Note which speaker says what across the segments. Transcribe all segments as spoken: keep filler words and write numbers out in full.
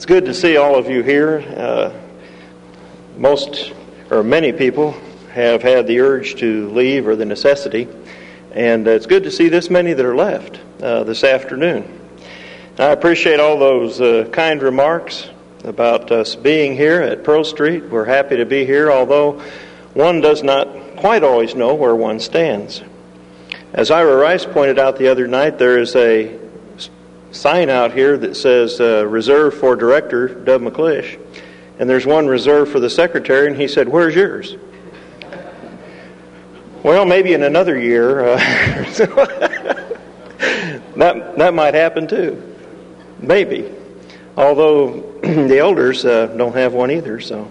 Speaker 1: It's good to see all of you here. Uh, most or many people have had the urge to leave or the necessity, and it's good to see this many that are left uh, this afternoon. I appreciate all those uh, kind remarks about us being here at Pearl Street. We're happy to be here, although one does not quite always know where one stands. As Ira Rice pointed out the other night, there is a sign out here that says uh, reserved for Director Dub McClish, and there's one reserved for the Secretary, and he said, "Where's yours?" Well, maybe in another year, uh, that that might happen too. Maybe. Although the elders uh, don't have one either, so.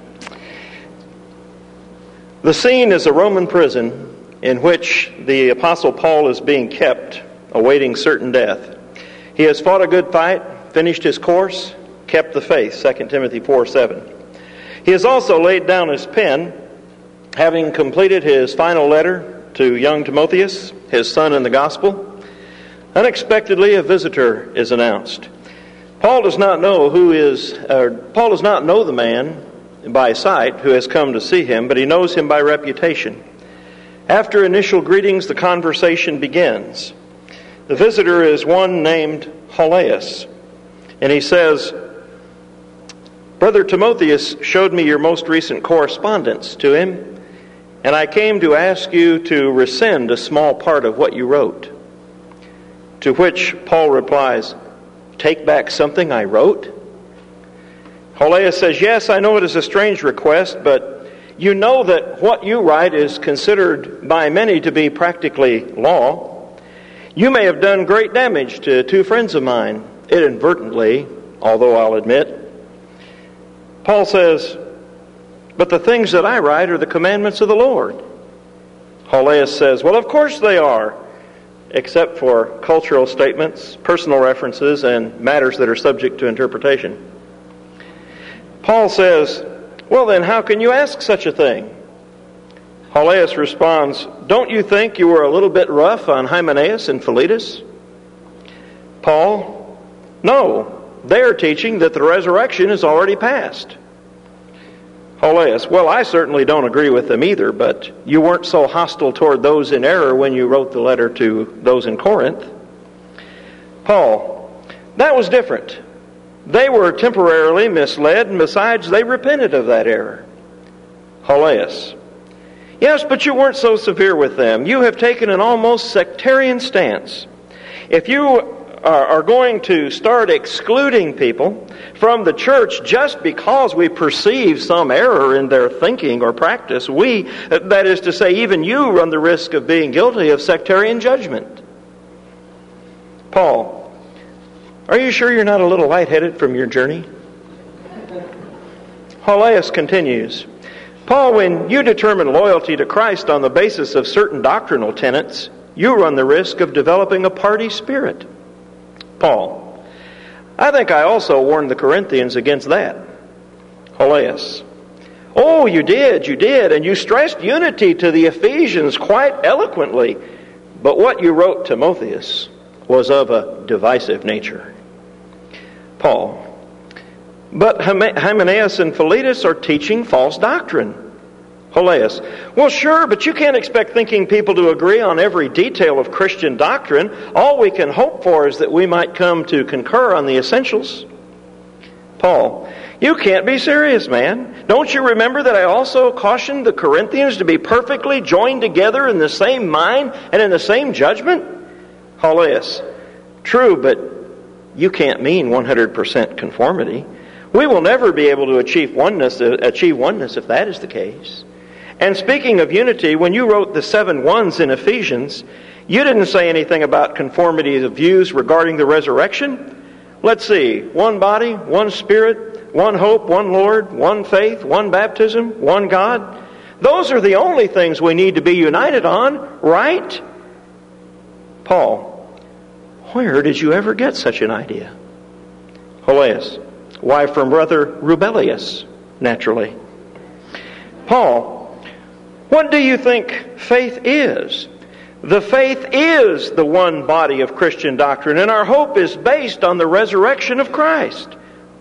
Speaker 1: The scene is a Roman prison in which the Apostle Paul is being kept, awaiting certain death. He has fought a good fight, finished his course, kept the faith, Second Timothy four seven. He has also laid down his pen, having completed his final letter to young Timotheus, his son in the gospel. Unexpectedly, a visitor is announced. Paul does not know who is, or Paul does not know the man by sight who has come to see him, but he knows him by reputation. After initial greetings, the conversation begins. The visitor is one named Holaus, and he says, "Brother Timotheus showed me your most recent correspondence to him, and I came to ask you to rescind a small part of what you wrote." To which Paul replies, "Take back something I wrote?" Holaus says, "Yes, I know it is a strange request, but you know that what you write is considered by many to be practically law. You may have done great damage to two friends of mine, inadvertently, although I'll admit." Paul says, "But the things that I write are the commandments of the Lord." Holaus says, "Well, of course they are, except for cultural statements, personal references, and matters that are subject to interpretation." Paul says, "Well then, how can you ask such a thing?" Holaus responds, "Don't you think you were a little bit rough on Hymenaeus and Philetus?" Paul, "No, they are teaching that the resurrection is already past." Holaus, "Well, I certainly don't agree with them either, but you weren't so hostile toward those in error when you wrote the letter to those in Corinth." Paul, "That was different. They were temporarily misled, and besides, they repented of that error." Holaus, "Yes, but you weren't so severe with them. You have taken an almost sectarian stance. If you are going to start excluding people from the church just because we perceive some error in their thinking or practice, we, that is to say, even you, run the risk of being guilty of sectarian judgment." Paul, "Are you sure you're not a little lightheaded from your journey?" Holaus continues, "Paul, when you determine loyalty to Christ on the basis of certain doctrinal tenets, you run the risk of developing a party spirit." Paul, "I think I also warned the Corinthians against that." Holaus, "Oh, you did, you did, and you stressed unity to the Ephesians quite eloquently, but what you wrote to Timotheus was of a divisive nature." Paul, "But Hymenaeus and Philetus are teaching false doctrine." Holaus, "Well, sure, but you can't expect thinking people to agree on every detail of Christian doctrine. All we can hope for is that we might come to concur on the essentials." Paul, "You can't be serious, man. Don't you remember that I also cautioned the Corinthians to be perfectly joined together in the same mind and in the same judgment?" Holaus, "True, but you can't mean one hundred percent conformity. We will never be able to achieve oneness, achieve oneness if that is the case. And speaking of unity, when you wrote the seven ones in Ephesians, you didn't say anything about conformity of views regarding the resurrection. Let's see, one body, one spirit, one hope, one Lord, one faith, one baptism, one God. Those are the only things we need to be united on, right?" Paul, "Where did you ever get such an idea?" Holaus, "Why, from Brother Rubelius, naturally." Paul, "What do you think faith is?" The faith is the one body of Christian doctrine, and our hope is based on the resurrection of Christ.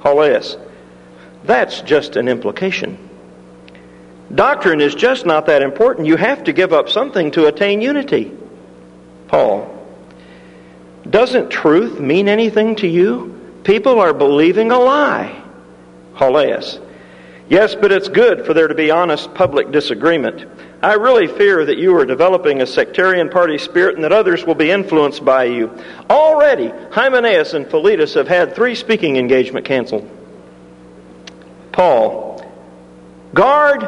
Speaker 1: Holeas. That's just an implication. Doctrine is just not that important. You have to give up something to attain unity. Paul. Doesn't truth mean anything to you? People are believing a lie. Holeas. Yes, but it's good for there to be honest public disagreement. I really fear that you are developing a sectarian party spirit and that others will be influenced by you. Already, Hymenaeus and Philetus have had three speaking engagements canceled. Paul. Guard.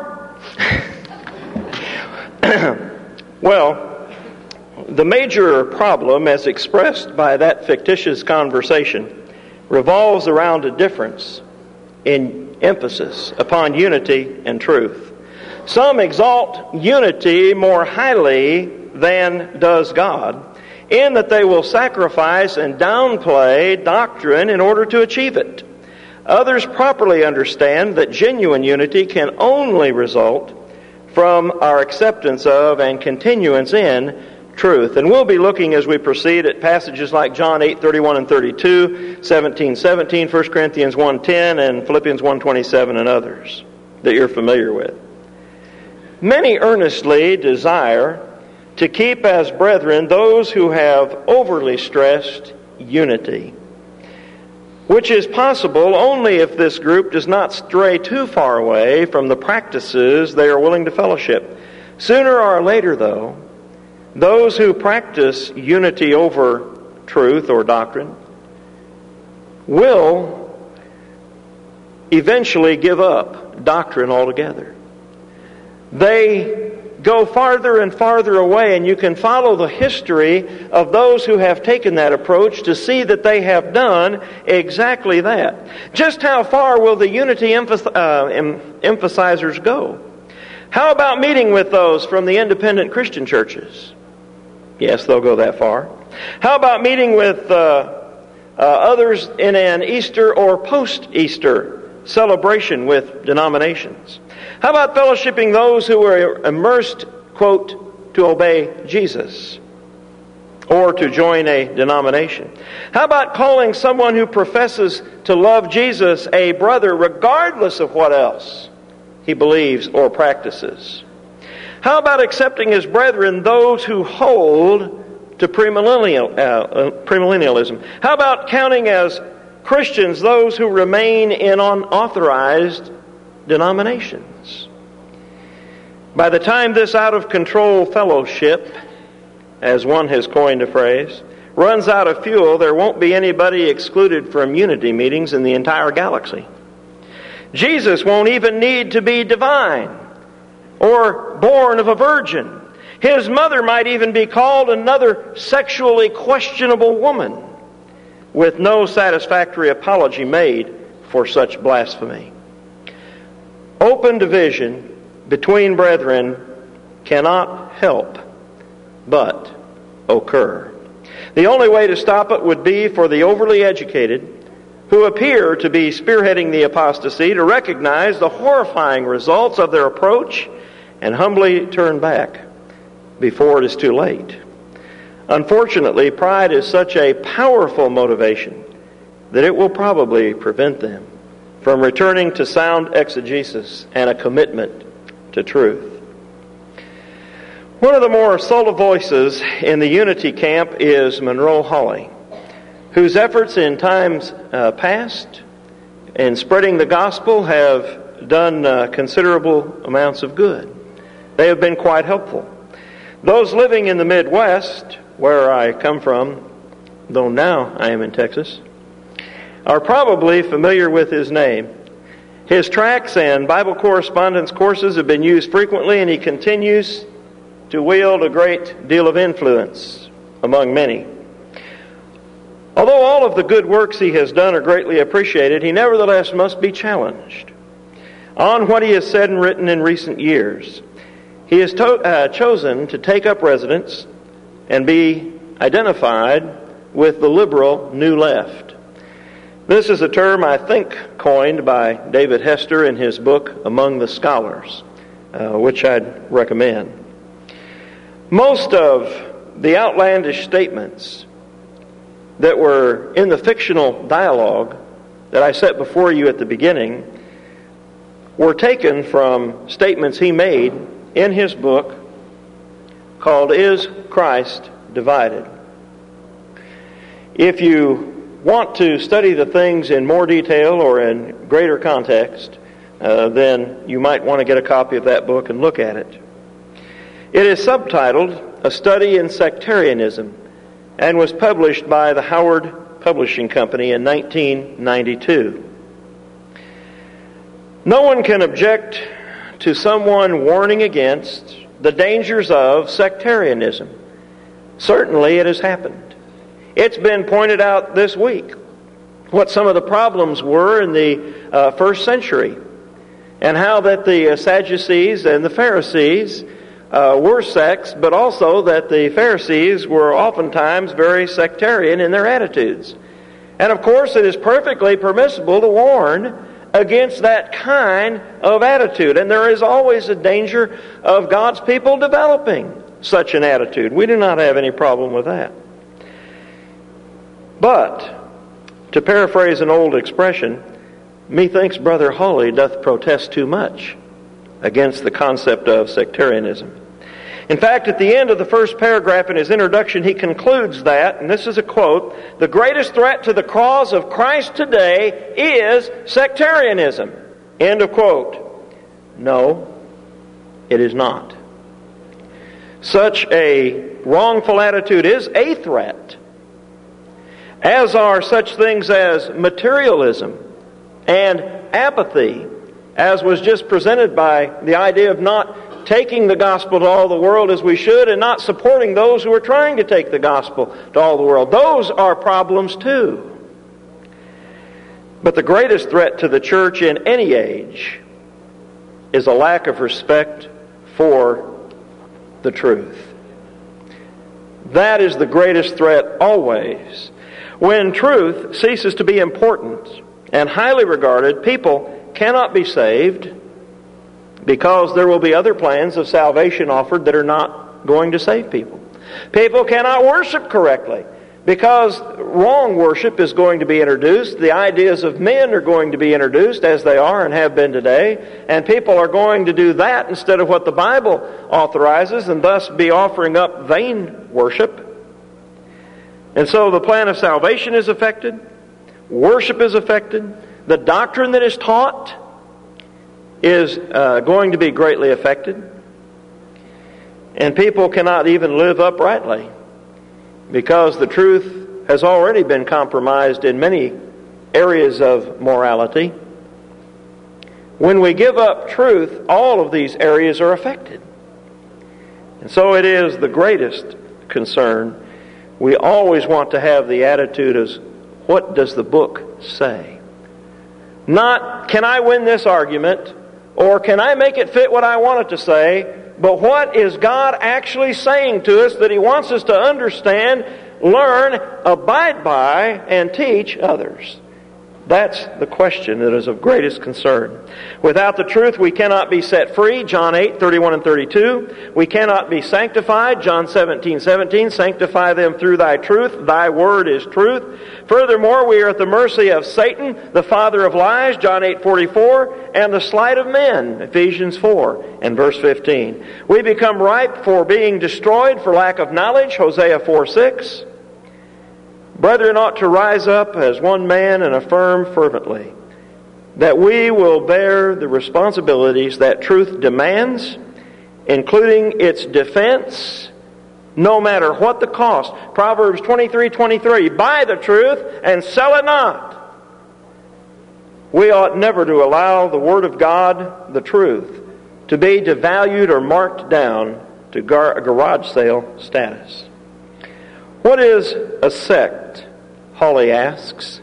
Speaker 1: Well, the major problem, as expressed by that fictitious conversation, revolves around a difference in emphasis upon unity and truth. Some exalt unity more highly than does God, in that they will sacrifice and downplay doctrine in order to achieve it. Others properly understand that genuine unity can only result from our acceptance of and continuance in truth. And we'll be looking as we proceed at passages like John eight thirty-one and thirty-two, seventeen seventeen, First Corinthians one ten, and Philippians one twenty-seven, and others that you're familiar with. Many earnestly desire to keep as brethren those who have overly stressed unity, which is possible only if this group does not stray too far away from the practices they are willing to fellowship. Sooner or later, though, those who practice unity over truth or doctrine will eventually give up doctrine altogether. They go farther and farther away, and you can follow the history of those who have taken that approach to see that they have done exactly that. Just how far will the unity emph- uh, em- emphasizers go? How about meeting with those from the independent Christian churches? Yes, they'll go that far. How about meeting with uh, uh, others in an Easter or post-Easter celebration with denominations? How about fellowshipping those who are immersed, quote, to obey Jesus or to join a denomination? How about calling someone who professes to love Jesus a brother regardless of what else he believes or practices? How about accepting as brethren those who hold to premillennial, uh, premillennialism? How about counting as Christians those who remain in unauthorized denominations? By the time this out-of-control fellowship, as one has coined a phrase, runs out of fuel, there won't be anybody excluded from unity meetings in the entire galaxy. Jesus won't even need to be divine or born of a virgin. His mother might even be called another sexually questionable woman, with no satisfactory apology made for such blasphemy. Open division between brethren cannot help but occur. The only way to stop it would be for the overly educated, who appear to be spearheading the apostasy, to recognize the horrifying results of their approach and humbly turn back before it is too late. Unfortunately, pride is such a powerful motivation that it will probably prevent them from returning to sound exegesis and a commitment to truth. One of the more subtle voices in the unity camp is Monroe Hawley, whose efforts in times uh, past in spreading the gospel have done uh, considerable amounts of good. They have been quite helpful. Those living in the Midwest, where I come from, though now I am in Texas, are probably familiar with his name. His tracts and Bible correspondence courses have been used frequently, and he continues to wield a great deal of influence among many. Although all of the good works he has done are greatly appreciated, he nevertheless must be challenged on what he has said and written in recent years. He has to, uh, chosen to take up residence and be identified with the liberal New Left. This is a term, I think, coined by David Hester in his book, Among the Scholars, uh, which I'd recommend. Most of the outlandish statements that were in the fictional dialogue that I set before you at the beginning were taken from statements he made in his book called Is Christ Divided? If you want to study the things in more detail or in greater context, uh, then you might want to get a copy of that book and look at it. It is subtitled A Study in Sectarianism and was published by the Howard Publishing Company in nineteen ninety-two. No one can object to someone warning against the dangers of sectarianism. Certainly it has happened. It's been pointed out this week what some of the problems were in the uh, first century, and how that the Sadducees and the Pharisees uh, were sects, but also that the Pharisees were oftentimes very sectarian in their attitudes. And of course it is perfectly permissible to warn against that kind of attitude. And there is always a danger of God's people developing such an attitude. We do not have any problem with that. But, to paraphrase an old expression, methinks Brother Hawley doth protest too much against the concept of sectarianism. In fact, at the end of the first paragraph in his introduction, he concludes that, and this is a quote, "The greatest threat to the cause of Christ today is sectarianism." End of quote. No, it is not. Such a wrongful attitude is a threat, as are such things as materialism and apathy, as was just presented by the idea of not taking the gospel to all the world as we should, and not supporting those who are trying to take the gospel to all the world. Those are problems too. But the greatest threat to the church in any age is a lack of respect for the truth. That is the greatest threat always. When truth ceases to be important and highly regarded, people cannot be saved, because there will be other plans of salvation offered that are not going to save people. People cannot worship correctly, because wrong worship is going to be introduced. The ideas of men are going to be introduced, as they are and have been today, and people are going to do that instead of what the Bible authorizes, and thus be offering up vain worship. And so the plan of salvation is affected, worship is affected, the doctrine that is taught is uh, going to be greatly affected. And people cannot even live uprightly, because the truth has already been compromised in many areas of morality. When we give up truth, all of these areas are affected. And so it is the greatest concern. We always want to have the attitude as, what does the book say? Not, can I win this argument? Or can I make it fit what I want it to say? But what is God actually saying to us that He wants us to understand, learn, abide by, and teach others? That's the question that is of greatest concern. Without the truth, we cannot be set free. John eight, thirty-one and thirty-two. We cannot be sanctified. John seventeen, seventeen. Sanctify them through thy truth. Thy word is truth. Furthermore, we are at the mercy of Satan, the father of lies. John eight, forty-four. And the sleight of men. Ephesians four and verse fifteen. We become ripe for being destroyed for lack of knowledge. Hosea four, six. Brethren ought to rise up as one man and affirm fervently that we will bear the responsibilities that truth demands, including its defense, no matter what the cost. Proverbs twenty-three, twenty-three, buy the truth and sell it not. We ought never to allow the Word of God, the truth, to be devalued or marked down to gar- garage sale status. What is a sect? Hawley asks.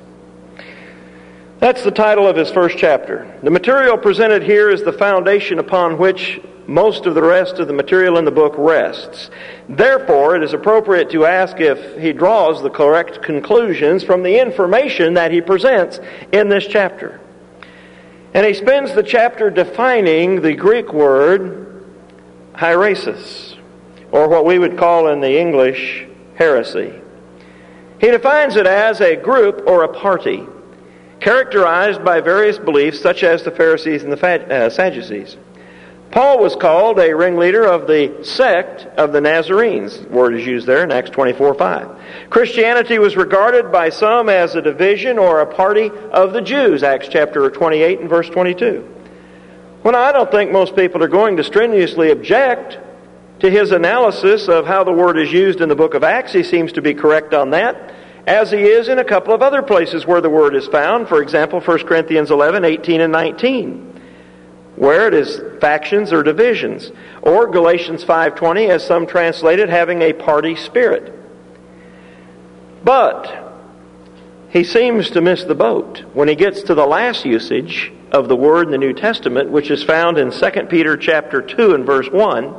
Speaker 1: That's the title of his first chapter. The material presented here is the foundation upon which most of the rest of the material in the book rests. Therefore, it is appropriate to ask if he draws the correct conclusions from the information that he presents in this chapter. And he spends the chapter defining the Greek word heresis, or what we would call in the English heresy. He defines it as a group or a party characterized by various beliefs such as the Pharisees and the uh, Sadducees. Paul was called a ringleader of the sect of the Nazarenes. The word is used there in Acts twenty-four five. Christianity was regarded by some as a division or a party of the Jews. Acts chapter twenty-eight and verse twenty-two. Well, I don't think most people are going to strenuously object to his analysis of how the word is used in the book of Acts. He seems to be correct on that, as he is in a couple of other places where the word is found. For example, First Corinthians eleven, eighteen and nineteen. Where it is factions or divisions. Or Galatians five twenty, as some translate it, having a party spirit. But he seems to miss the boat when he gets to the last usage of the word in the New Testament, which is found in Second Peter chapter two and verse one.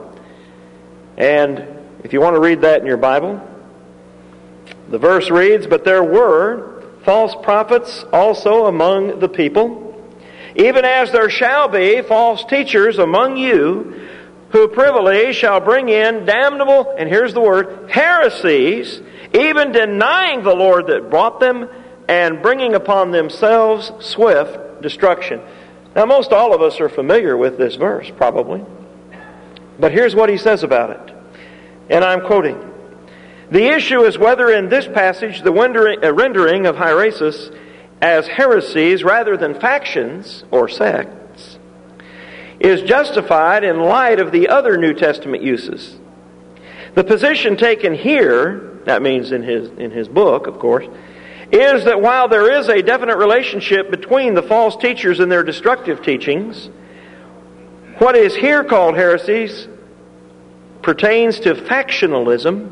Speaker 1: And if you want to read that in your Bible, the verse reads, "But there were false prophets also among the people, even as there shall be false teachers among you, who privily shall bring in damnable," and here's the word, "heresies, even denying the Lord that brought them, and bringing upon themselves swift destruction." Now, most all of us are familiar with this verse, probably. But here's what he says about it. And I'm quoting, "The issue is whether in this passage the rendering of hieresis as heresies rather than factions or sects is justified in light of the other New Testament uses. The position taken here," that means in his in his book, of course, "is that while there is a definite relationship between the false teachers and their destructive teachings, what is here called heresies pertains to factionalism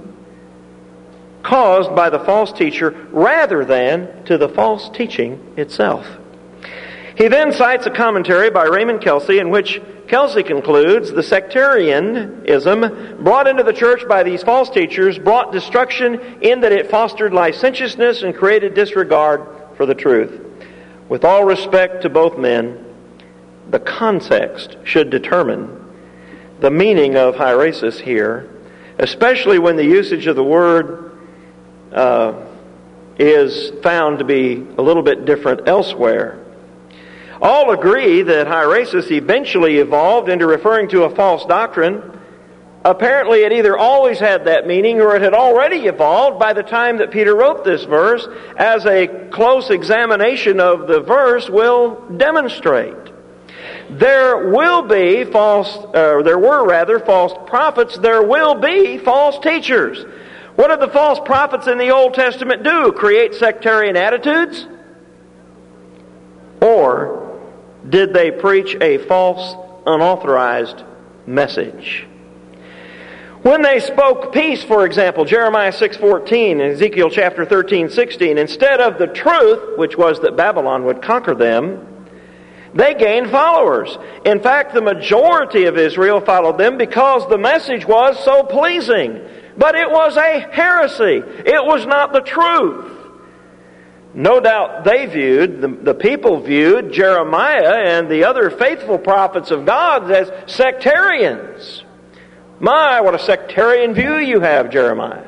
Speaker 1: caused by the false teacher rather than to the false teaching itself." He then cites a commentary by Raymond Kelsey in which Kelsey concludes the sectarianism brought into the church by these false teachers brought destruction in that it fostered licentiousness and created disregard for the truth. With all respect to both men, the context should determine the meaning of hieresis here, especially when the usage of the word uh, is found to be a little bit different elsewhere. All agree that hieresis eventually evolved into referring to a false doctrine. Apparently it either always had that meaning or it had already evolved by the time that Peter wrote this verse, as a close examination of the verse will demonstrate. There will be false, uh, there were rather false prophets, there will be false teachers. What did the false prophets in the Old Testament do? Create sectarian attitudes? Or did they preach a false, unauthorized message? When they spoke peace, for example, Jeremiah six fourteen and Ezekiel chapter thirteen sixteen, instead of the truth, which was that Babylon would conquer them, they gained followers. In fact, the majority of Israel followed them because the message was so pleasing. But it was a heresy. It was not the truth. No doubt they viewed, the, the people viewed Jeremiah and the other faithful prophets of God as sectarians. My, what a sectarian view you have, Jeremiah.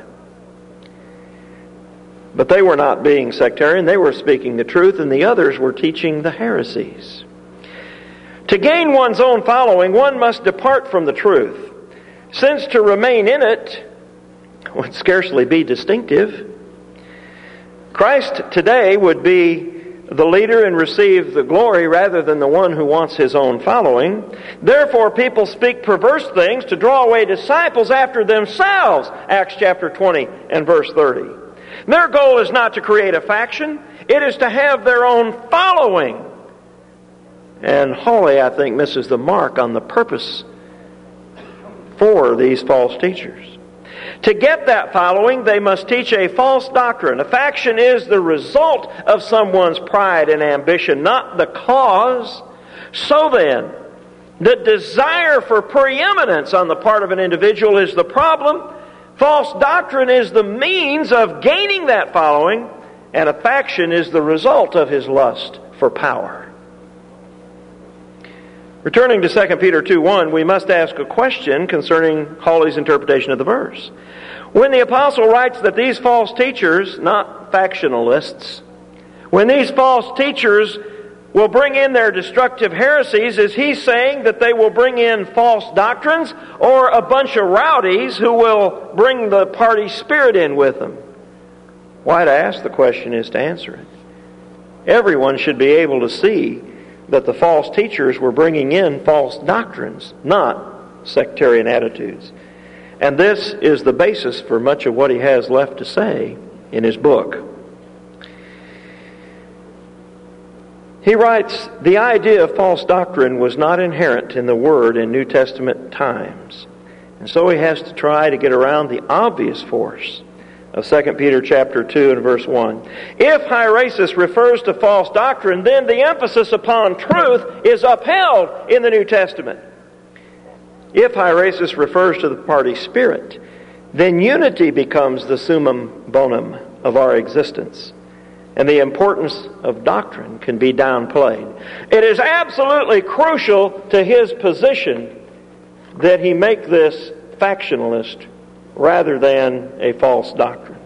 Speaker 1: But they were not being sectarian. They were speaking the truth, and the others were teaching the heresies. To gain one's own following, one must depart from the truth, since to remain in it would scarcely be distinctive. Christ today would be the leader and receive the glory rather than the one who wants his own following. Therefore, people speak perverse things to draw away disciples after themselves. Acts chapter twenty and verse thirty. Their goal is not to create a faction. It is to have their own following. And Hawley, I think, misses the mark on the purpose for these false teachers. To get that following, they must teach a false doctrine. A faction is the result of someone's pride and ambition, not the cause. So then, the desire for preeminence on the part of an individual is the problem. False doctrine is the means of gaining that following, and a faction is the result of his lust for power. Returning to Second Peter two one, we must ask a question concerning Hawley's interpretation of the verse. When the apostle writes that these false teachers, not factionalists, When these false teachers will bring in their destructive heresies, is he saying that they will bring in false doctrines or a bunch of rowdies who will bring the party spirit in with them? Why to ask the question is to answer it. Everyone should be able to see that the false teachers were bringing in false doctrines, not sectarian attitudes. And this is the basis for much of what he has left to say in his book. He writes, the idea of false doctrine was not inherent in the Word in New Testament times. And so he has to try to get around the obvious force of Second Peter chapter two and verse one. If hierasis refers to false doctrine, then the emphasis upon truth is upheld in the New Testament. If hierasis refers to the party spirit, then unity becomes the summum bonum of our existence. And the importance of doctrine can be downplayed. It is absolutely crucial to his position that he make this factionalist rather than a false doctrine.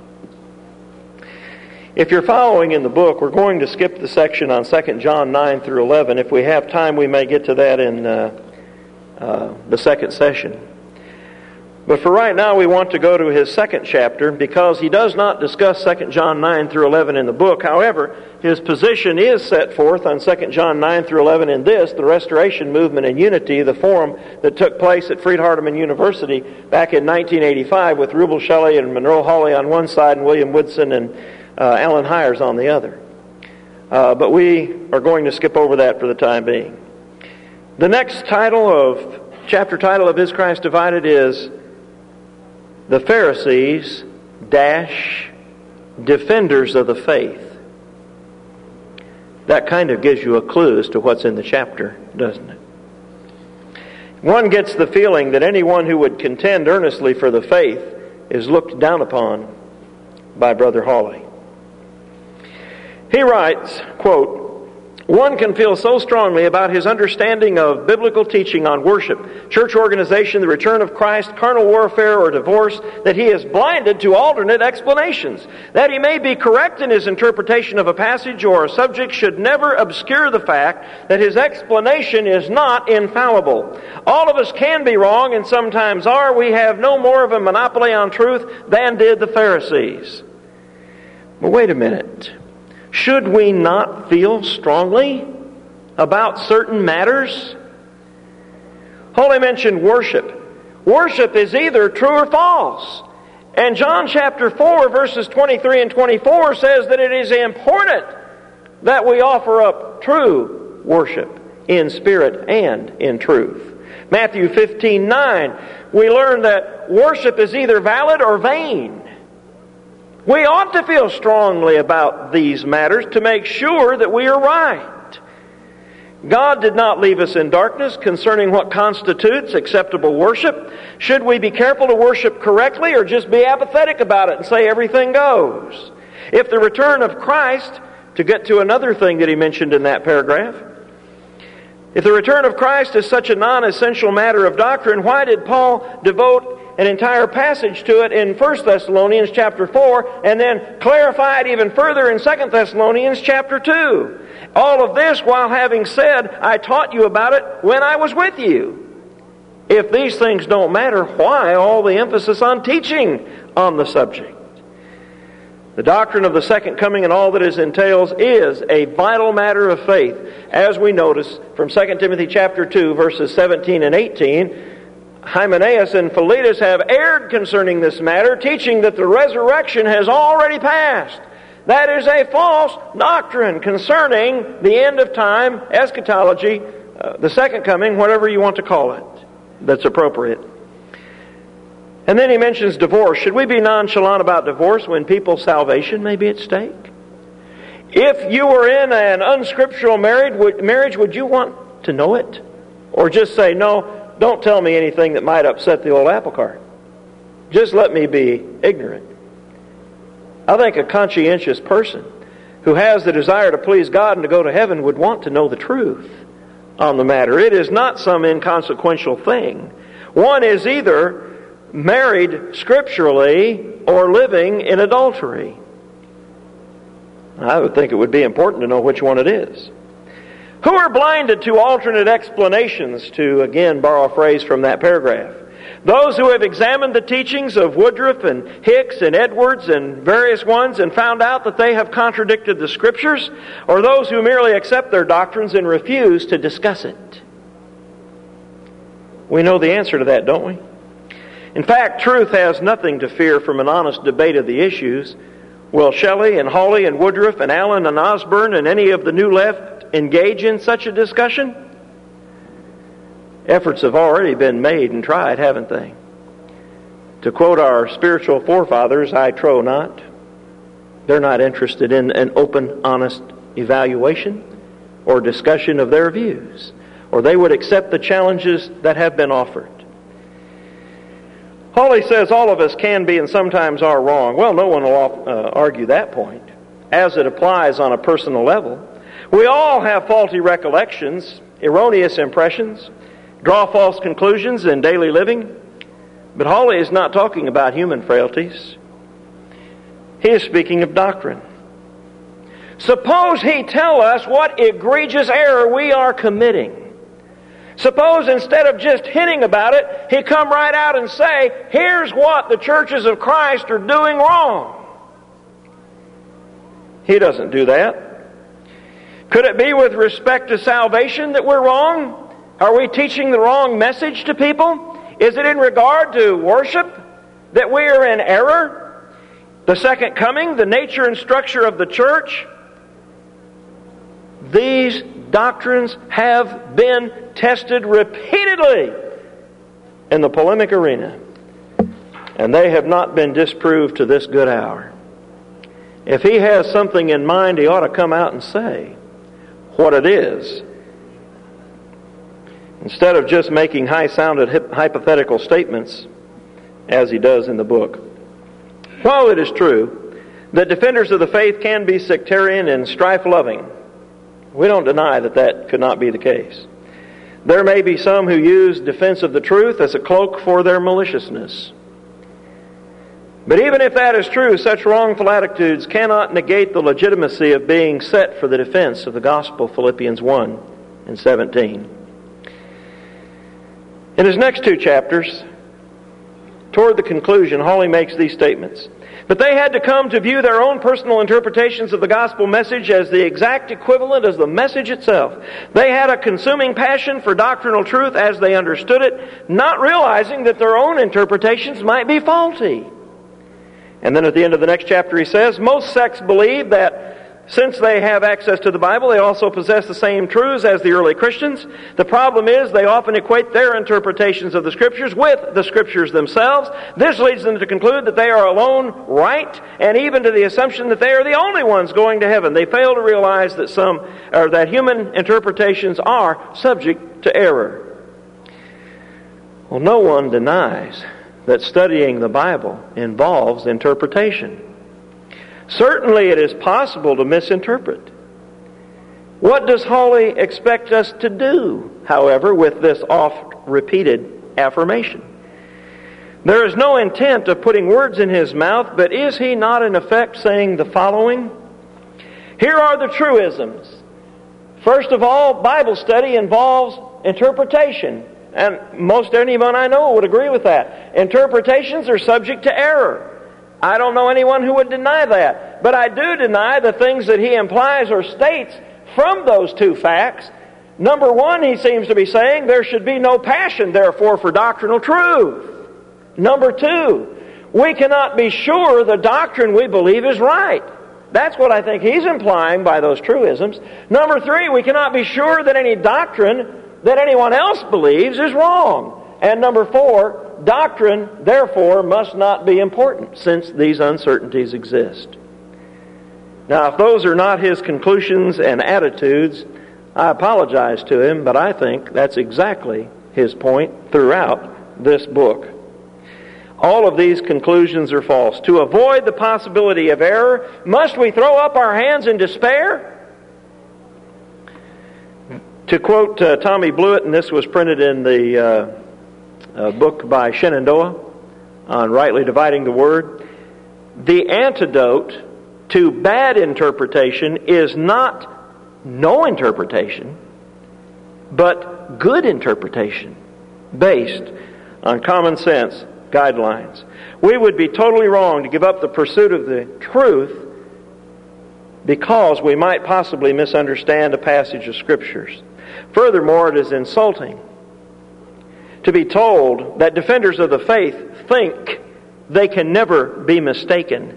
Speaker 1: If you're following in the book, we're going to skip the section on Second John nine through eleven. If we have time, we may get to that in uh, uh, the second session. But for right now, we want to go to his second chapter because he does not discuss Second John nine through eleven in the book. However, his position is set forth on Second John nine through eleven in this, the Restoration Movement and Unity, the forum that took place at Freed-Hardeman University back in nineteen eighty-five with Rubel Shelley and Monroe Hawley on one side and William Woodson and uh, Alan Hires on the other. Uh, but we are going to skip over that for the time being. The next title of, chapter title of Is Christ Divided is The Pharisees dash Defenders of the Faith. That kind of gives you a clue as to what's in the chapter, doesn't it? One gets the feeling that anyone who would contend earnestly for the faith is looked down upon by Brother Hawley. He writes, quote, one can feel so strongly about his understanding of biblical teaching on worship, church organization, the return of Christ, carnal warfare, or divorce, that he is blinded to alternate explanations. That he may be correct in his interpretation of a passage or a subject should never obscure the fact that his explanation is not infallible. All of us can be wrong, and sometimes are. We have no more of a monopoly on truth than did the Pharisees. But wait a minute. Should we not feel strongly about certain matters? Hawley mentioned worship. Worship is either true or false. And John chapter four verses twenty-three and twenty-four says that it is important that we offer up true worship in spirit and in truth. Matthew fifteen nine, we learn that worship is either valid or vain. We ought to feel strongly about these matters to make sure that we are right. God did not leave us in darkness concerning what constitutes acceptable worship. Should we be careful to worship correctly or just be apathetic about it and say everything goes? If the return of Christ, to get to another thing that he mentioned in that paragraph, if the return of Christ is such a non-essential matter of doctrine, why did Paul devote an entire passage to it in First Thessalonians chapter four, and then clarify it even further in Second Thessalonians chapter two. All of this while having said, I taught you about it when I was with you. If these things don't matter, why all the emphasis on teaching on the subject? The doctrine of the second coming and all that it entails is a vital matter of faith, as we notice from Second Timothy chapter two, verses seventeen and eighteen. Hymenaeus and Philetus have erred concerning this matter, teaching that the resurrection has already passed. That is a false doctrine concerning the end of time, eschatology, uh, the second coming, whatever you want to call it, that's appropriate. And then he mentions divorce. Should we be nonchalant about divorce when people's salvation may be at stake? If you were in an unscriptural marriage, would you want to know it? Or just say, no, don't tell me anything that might upset the old apple cart. Just let me be ignorant. I think a conscientious person who has the desire to please God and to go to heaven would want to know the truth on the matter. It is not some inconsequential thing. One is either married scripturally or living in adultery. I would think it would be important to know which one it is. Who are blinded to alternate explanations, to again borrow a phrase from that paragraph? Those who have examined the teachings of Woodruff and Hicks and Edwards and various ones and found out that they have contradicted the Scriptures, or those who merely accept their doctrines and refuse to discuss it? We know the answer to that, don't we? In fact, truth has nothing to fear from an honest debate of the issues. Will Shelley and Hawley and Woodruff and Allen and Osborne and any of the New Left engage in such a discussion? Efforts have already been made and tried, haven't they? To quote our spiritual forefathers, I trow not. They're not interested in an open, honest evaluation or discussion of their views, or they would accept the challenges that have been offered. Hawley says all of us can be and sometimes are wrong. Well, no one will uh, argue that point, as it applies on a personal level. We all have faulty recollections, erroneous impressions, draw false conclusions in daily living. But Hawley is not talking about human frailties. He is speaking of doctrine. Suppose he tell us what egregious error we are committing. Suppose instead of just hinting about it, he come right out and say, here's what the churches of Christ are doing wrong. He doesn't do that. Could it be with respect to salvation that we're wrong? Are we teaching the wrong message to people? Is it in regard to worship that we are in error? The second coming, the nature and structure of the church? These doctrines have been tested repeatedly in the polemic arena, and they have not been disproved to this good hour. If he has something in mind, he ought to come out and say what it is, instead of just making high-sounded hypothetical statements as he does in the book. While it is true that defenders of the faith can be sectarian and strife-loving, we don't deny that that could not be the case. There may be some who use defense of the truth as a cloak for their maliciousness. But even if that is true, such wrongful attitudes cannot negate the legitimacy of being set for the defense of the gospel, Philippians one and seventeen. In his next two chapters, toward the conclusion, Hawley makes these statements. But they had to come to view their own personal interpretations of the gospel message as the exact equivalent as the message itself. They had a consuming passion for doctrinal truth as they understood it, not realizing that their own interpretations might be faulty. And then at the end of the next chapter he says, most sects believe that since they have access to the Bible, they also possess the same truths as the early Christians. The problem is they often equate their interpretations of the Scriptures with the Scriptures themselves. This leads them to conclude that they are alone right, and even to the assumption that they are the only ones going to heaven. They fail to realize that some, or that human interpretations are subject to error. Well, no one denies that studying the Bible involves interpretation. Certainly it is possible to misinterpret. What does Hawley expect us to do, however, with this oft-repeated affirmation? There is no intent of putting words in his mouth, but is he not in effect saying the following? Here are the truisms. First of all, Bible study involves interpretation. And most anyone I know would agree with that. Interpretations are subject to error. I don't know anyone who would deny that. But I do deny the things that he implies or states from those two facts. Number one, he seems to be saying there should be no passion, therefore, for doctrinal truth. Number two, we cannot be sure the doctrine we believe is right. That's what I think he's implying by those truisms. Number three, we cannot be sure that any doctrine that anyone else believes is wrong. And number four, doctrine, therefore, must not be important, since these uncertainties exist. Now, if those are not his conclusions and attitudes, I apologize to him, but I think that's exactly his point throughout this book. All of these conclusions are false. To avoid the possibility of error, must we throw up our hands in despair? To quote uh, Tommy Blewett, and this was printed in the uh, uh, book by Shenandoah on rightly dividing the word, the antidote to bad interpretation is not no interpretation, but good interpretation based on common sense guidelines. We would be totally wrong to give up the pursuit of the truth because we might possibly misunderstand a passage of Scriptures. Furthermore, it is insulting to be told that defenders of the faith think they can never be mistaken.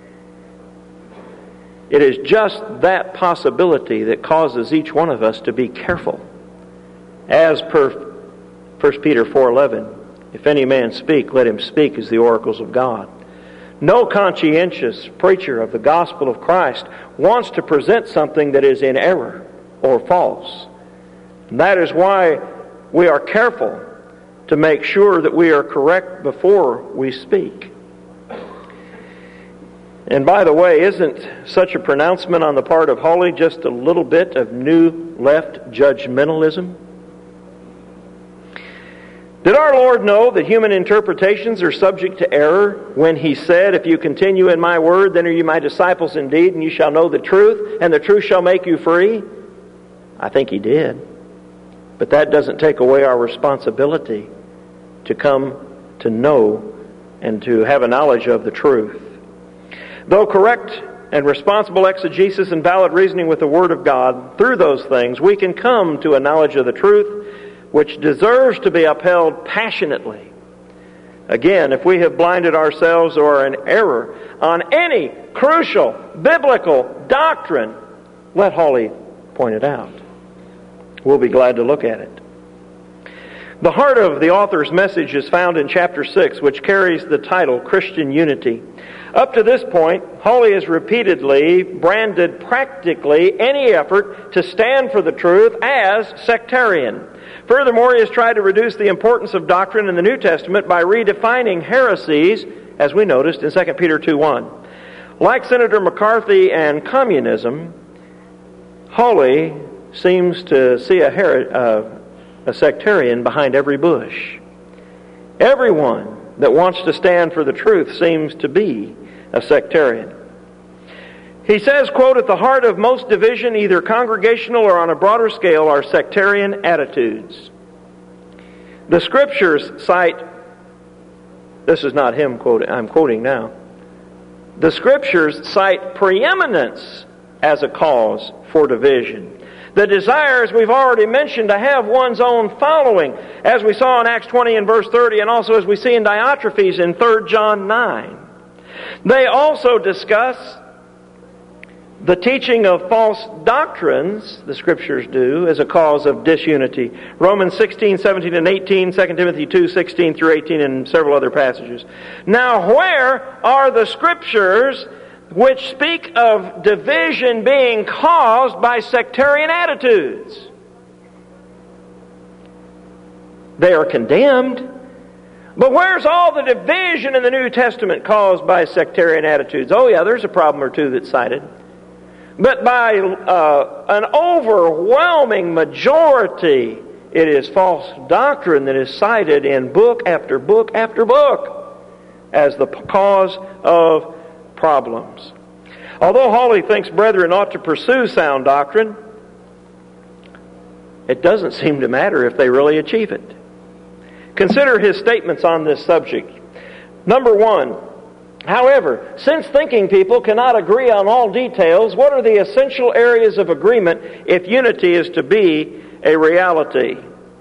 Speaker 1: It is just that possibility that causes each one of us to be careful. As per First Peter four eleven, if any man speak, let him speak as the oracles of God. No conscientious preacher of the gospel of Christ wants to present something that is in error or false. And that is why we are careful to make sure that we are correct before we speak. And by the way, isn't such a pronouncement on the part of Holly just a little bit of new left judgmentalism? Did our Lord know that human interpretations are subject to error when He said, if you continue in my word, then are you my disciples indeed, and you shall know the truth, and the truth shall make you free? I think He did. But that doesn't take away our responsibility to come to know and to have a knowledge of the truth. Though correct and responsible exegesis and valid reasoning with the Word of God, through those things we can come to a knowledge of the truth which deserves to be upheld passionately. Again, if we have blinded ourselves or are in error on any crucial biblical doctrine, let Holly point it out. We'll be glad to look at it. The heart of the author's message is found in chapter six, which carries the title Christian Unity. Up to this point, Holly has repeatedly branded practically any effort to stand for the truth as sectarian. Furthermore, he has tried to reduce the importance of doctrine in the New Testament by redefining heresies, as we noticed in Second Peter two one. Like Senator McCarthy and communism, Holly seems to see a, her- uh, a sectarian behind every bush. Everyone that wants to stand for the truth seems to be a sectarian. He says, quote, at the heart of most division, either congregational or on a broader scale, are sectarian attitudes. The Scriptures cite, this is not him quoting, I'm quoting now. The Scriptures cite preeminence as a cause for division. The desire, as we've already mentioned, to have one's own following, as we saw in Acts twenty and verse thirty, and also as we see in Diotrephes in Third John nine. They also discuss the teaching of false doctrines, the Scriptures do, as a cause of disunity. Romans sixteen, seventeen, and eighteen, Second Timothy two, sixteen through eighteen, and several other passages. Now, where are the Scriptures which speak of division being caused by sectarian attitudes? They are condemned. But where's all the division in the New Testament caused by sectarian attitudes? Oh yeah, there's a problem or two that's cited. But by uh, an overwhelming majority, it is false doctrine that is cited in book after book after book as the cause of problems. Although Holly thinks brethren ought to pursue sound doctrine, it doesn't seem to matter if they really achieve it. Consider his statements on this subject. Number one, however, since thinking people cannot agree on all details, what are the essential areas of agreement if unity is to be a reality?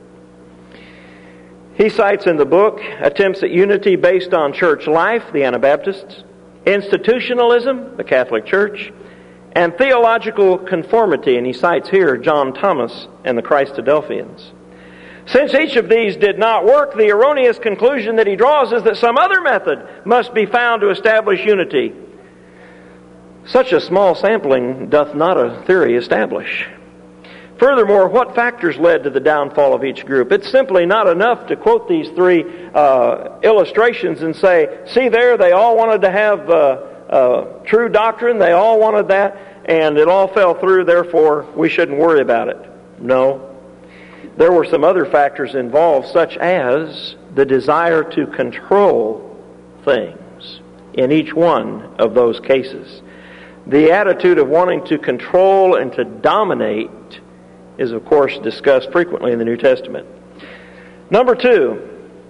Speaker 1: He cites in the book attempts at unity based on church life, the Anabaptists, institutionalism, the Catholic Church, and theological conformity, and he cites here John Thomas and the Christadelphians. Since each of these did not work, the erroneous conclusion that he draws is that some other method must be found to establish unity. Such a small sampling doth not a theory establish. Furthermore, what factors led to the downfall of each group? It's simply not enough to quote these three uh, illustrations and say, see there, they all wanted to have uh, uh, true doctrine, they all wanted that, and it all fell through, therefore we shouldn't worry about it. No. There were some other factors involved, such as the desire to control things in each one of those cases. The attitude of wanting to control and to dominate is, of course, discussed frequently in the New Testament. Number two,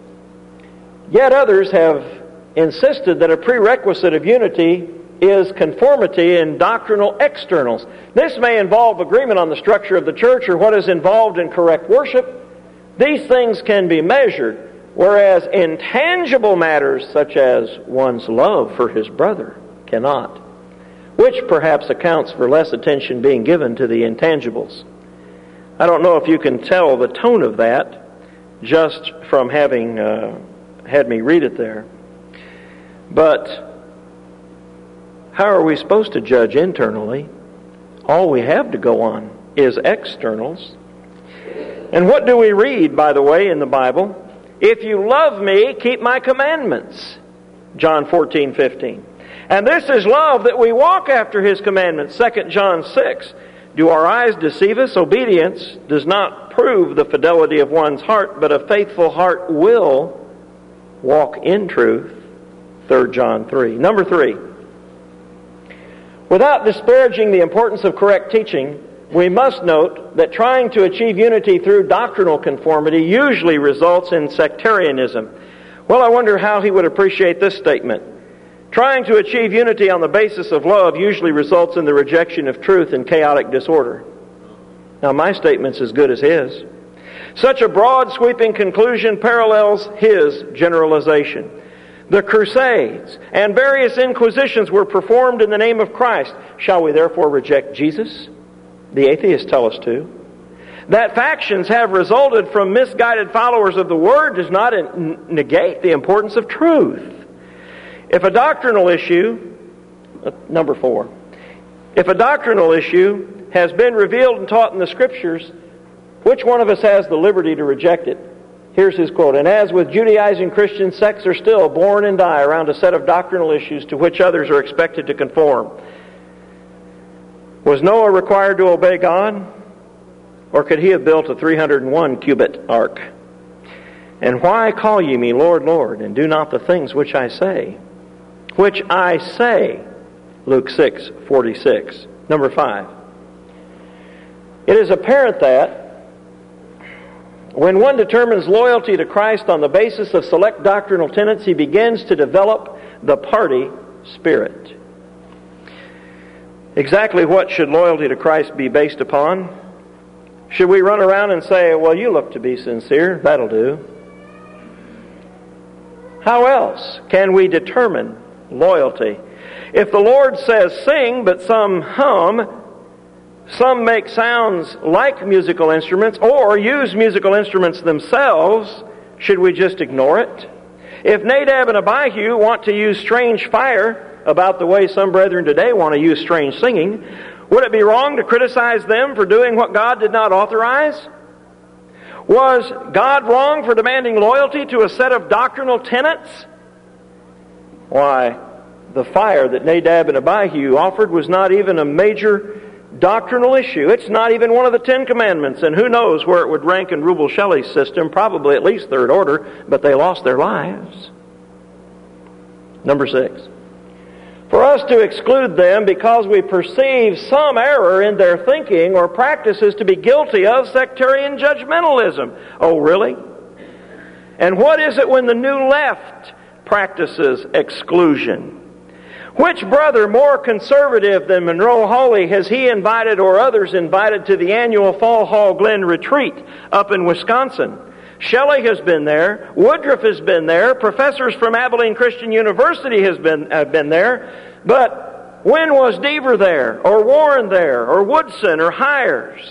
Speaker 1: yet others have insisted that a prerequisite of unity is conformity in doctrinal externals. This may involve agreement on the structure of the church or what is involved in correct worship. These things can be measured, whereas intangible matters such as one's love for his brother cannot, which perhaps accounts for less attention being given to the intangibles. I don't know if you can tell the tone of that just from having uh, had me read it there. But how are we supposed to judge internally? All we have to go on is externals. And what do we read, by the way, in the Bible? If you love me, keep my commandments. John fourteen fifteen. And this is love, that we walk after His commandments. Second John six. Do our eyes deceive us? Obedience does not prove the fidelity of one's heart, but a faithful heart will walk in truth. Third John three. Number three. Without disparaging the importance of correct teaching, we must note that trying to achieve unity through doctrinal conformity usually results in sectarianism. Well, I wonder how he would appreciate this statement. Trying to achieve unity on the basis of love usually results in the rejection of truth and chaotic disorder. Now, my statement's as good as his. Such a broad, sweeping conclusion parallels his generalization. The Crusades and various inquisitions were performed in the name of Christ. Shall we therefore reject Jesus? The atheists tell us to. That factions have resulted from misguided followers of the Word does not negate the importance of truth. If a doctrinal issue, uh, number four, if a doctrinal issue has been revealed and taught in the Scriptures, which one of us has the liberty to reject it? Here's his quote. And as with Judaizing Christians, sects are still born and die around a set of doctrinal issues to which others are expected to conform. Was Noah required to obey God? Or could he have built a three hundred one cubit ark? And why call ye me Lord, Lord, and do not the things which I say? Which I say. Luke six forty-six. Number five. It is apparent that when one determines loyalty to Christ on the basis of select doctrinal tenets, he begins to develop the party spirit. Exactly what should loyalty to Christ be based upon? Should we run around and say, well, you look to be sincere, that'll do? How else can we determine loyalty? If the Lord says sing, but some hum, some make sounds like musical instruments or use musical instruments themselves, should we just ignore it? If Nadab and Abihu want to use strange fire, about the way some brethren today want to use strange singing, would it be wrong to criticize them for doing what God did not authorize? Was God wrong for demanding loyalty to a set of doctrinal tenets? Why, the fire that Nadab and Abihu offered was not even a major doctrinal issue. It's not even one of the Ten Commandments, and who knows where it would rank in Rubel Shelley's system, probably at least third order, but they lost their lives. Number six. For us to exclude them because we perceive some error in their thinking or practices to be guilty of sectarian judgmentalism. Oh, really? And what is it when the New Left practices exclusion? Which brother more conservative than Monroe Hawley has he invited or others invited to the annual Fall Hall Glen retreat up in Wisconsin? Shelley has been there. Woodruff has been there. Professors from Abilene Christian University has been have been there. But when was Deaver there, or Warren there, or Woodson, or Hires?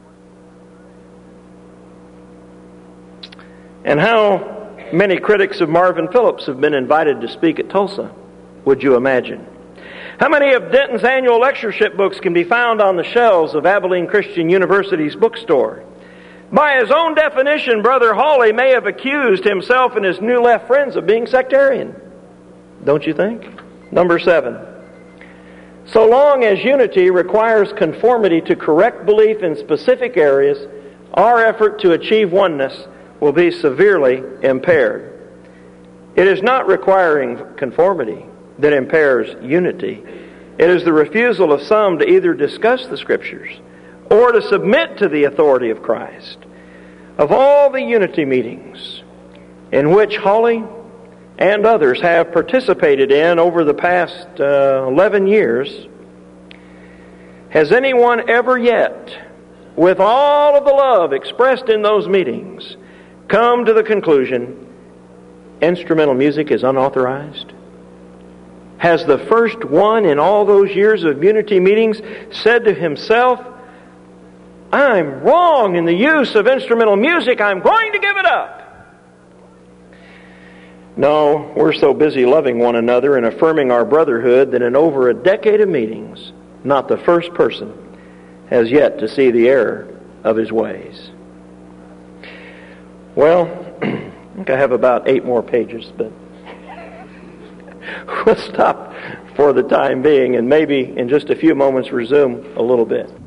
Speaker 1: And how many critics of Marvin Phillips have been invited to speak at Tulsa? Would you imagine? How many of Denton's annual lectureship books can be found on the shelves of Abilene Christian University's bookstore? By his own definition, Brother Hawley may have accused himself and his New Left friends of being sectarian. Don't you think? Number seven. So long as unity requires conformity to correct belief in specific areas, our effort to achieve oneness will be severely impaired. It is not requiring conformity that impairs unity. It is the refusal of some to either discuss the Scriptures or to submit to the authority of Christ. Of all the unity meetings in which Holly and others have participated in over the past uh, eleven years, has anyone ever yet, with all of the love expressed in those meetings, come to the conclusion instrumental music is unauthorized? Has the first one in all those years of unity meetings said to himself, I'm wrong in the use of instrumental music, I'm going to give it up? No, we're so busy loving one another and affirming our brotherhood that in over a decade of meetings, not the first person has yet to see the error of his ways. Well, I think I have about eight more pages, but we'll stop for the time being and maybe in just a few moments resume a little bit.